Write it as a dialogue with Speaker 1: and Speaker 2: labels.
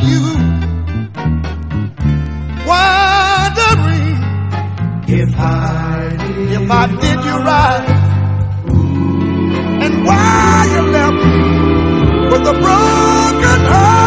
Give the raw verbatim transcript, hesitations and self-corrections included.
Speaker 1: you, wondering
Speaker 2: if I did,
Speaker 1: if I did you right, and why you left me with a broken heart.